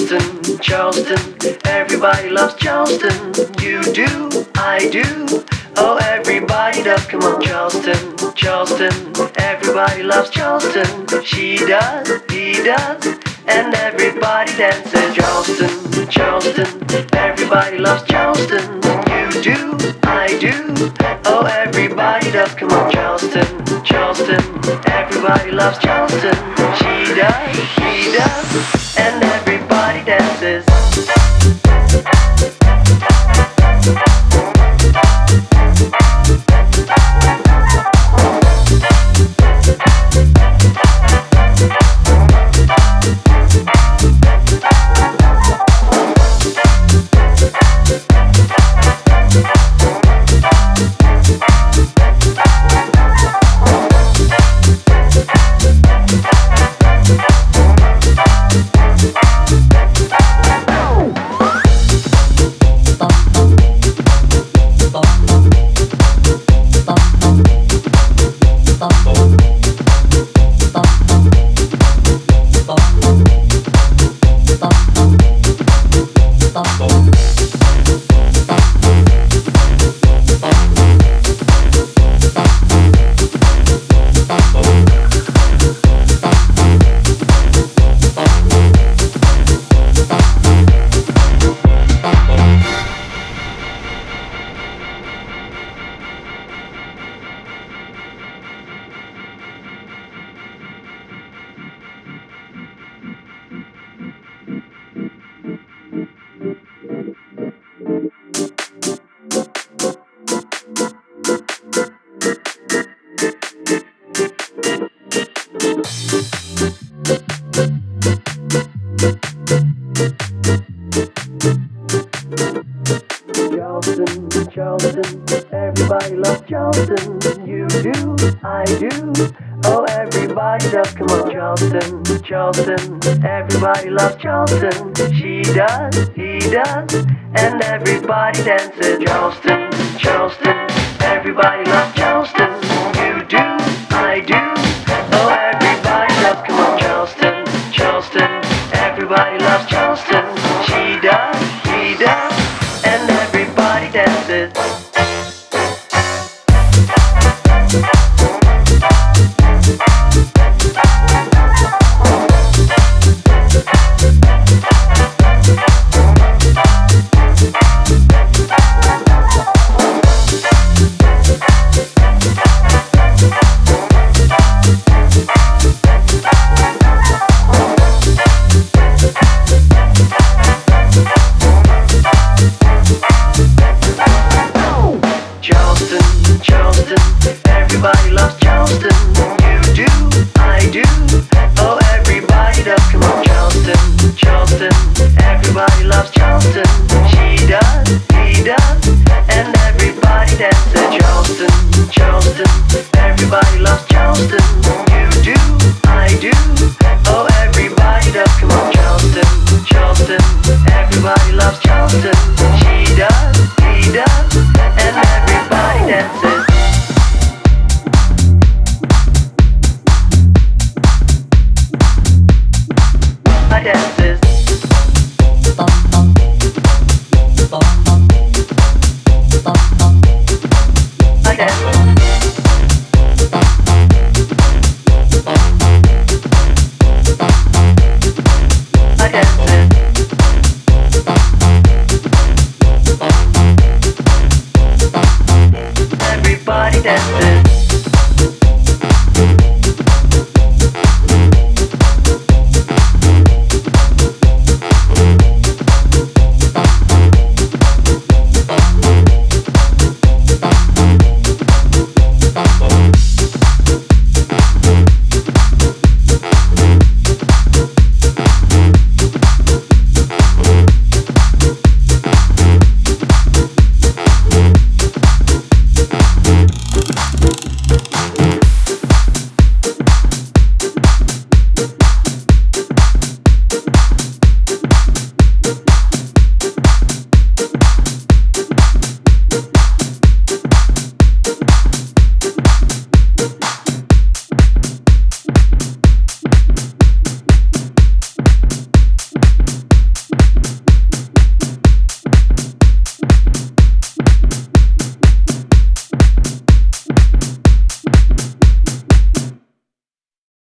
Charleston, Charleston, everybody loves Charleston. You do, I do, oh everybody does. Come on, Charleston, Charleston, everybody loves Charleston. She does, he does, and everybody dances. Charleston, Charleston, everybody loves Charleston. You do, I do, oh everybody does. Come on, Charleston, Charleston, everybody loves Charleston. She does, he does, and everybody dances. Charleston, everybody loves Charleston. You do, I do, oh everybody does. Come on, Charleston, Charleston, everybody loves Charleston. She does, he does, and everybody dances. Charleston, Charleston, everybody loves Charleston.